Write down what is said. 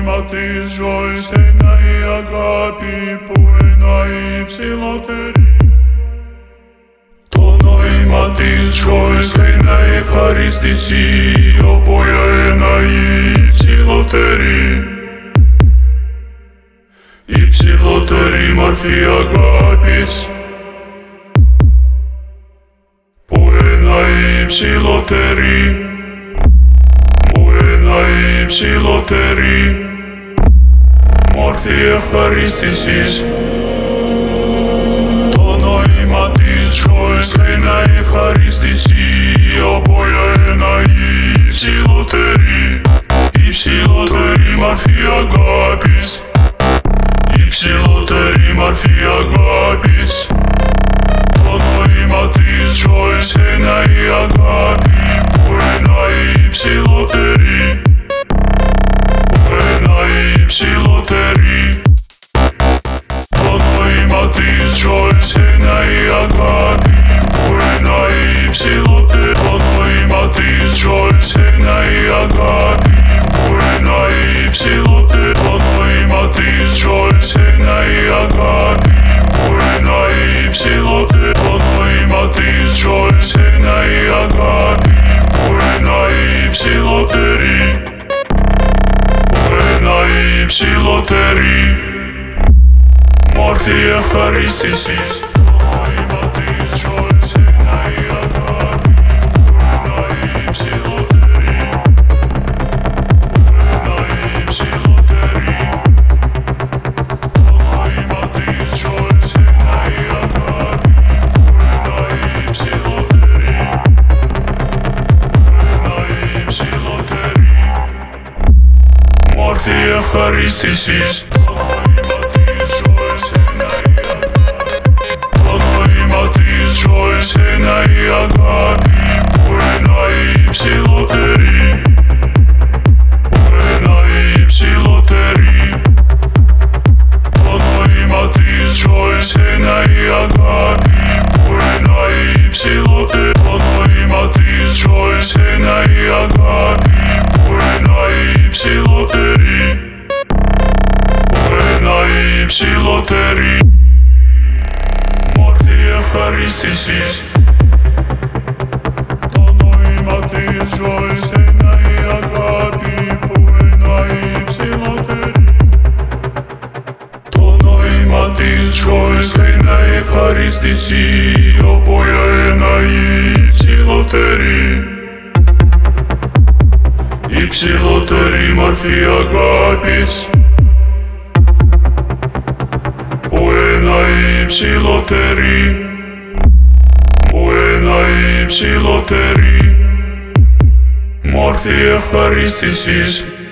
νόημα της ζωής είναι η αγάπη που είναι υψηλότερη. Το νόημα της ζωής είναι η ευχαρίστηση όπου είναι υψηλότερη. Υψηλότερη μορφή αγάπης που είναι υψηλότερη, που είναι υψηλότερη μορφή ευχαρίστησης. Το νόημα της ζωής είναι η ευχαρίστηση όπου είναι υψηλότερη, υψηλότερη μορφή αγάπης, υψηλότερη μορφή αγάπης. Το νόημα της ζωής είναι η αγάπη που είναι υψηλότερη, που είναι υψηλότερη. Το νόημα της ζωής είναι η αγάπη που είναι υψηλότερη. Το νόημα της ζωής είναι η αγάπη που είναι υψηλότερη. Το νόημα της ζωής είναι η αγάπη που είναι υψηλότερη. Το νόημα της ζωής είναι η αγάπη που είναι υψηλότερη, που είναι υψηλότερη μορφή ευχαρίστησης. Το νόημα της ζωής είναι η αγάπη που είναι υψηλότερη, που είναι υψηλότερη. Το νόημα της ζωής είναι η αγάπη που είναι υψηλότερη, που είναι υψηλότερη μορφή ευχαρίστησης. Το νόημα της ζωής είναι η αγάπη που είναι υψηλότερη, που είναι υψηλότερη. Το νόημα της ζωής είναι η αγάπη που είναι υψηλότερη. Το νόημα της ζωής είναι η αγάπη που είναι υψηλότερη, που είναι υψηλότερη μορφή ευχαρίστησης. Το νόημα της ζωής είναι η αγάπη που είναι υψηλότερη. Το νόημα της ζωής είναι η ευχαρίστηση όπου είναι υψηλότερη, υψηλότερη μορφή αγάπης που είναι υψηλότερη, που είναι υψηλότερη μορφή ευχαρίστησης.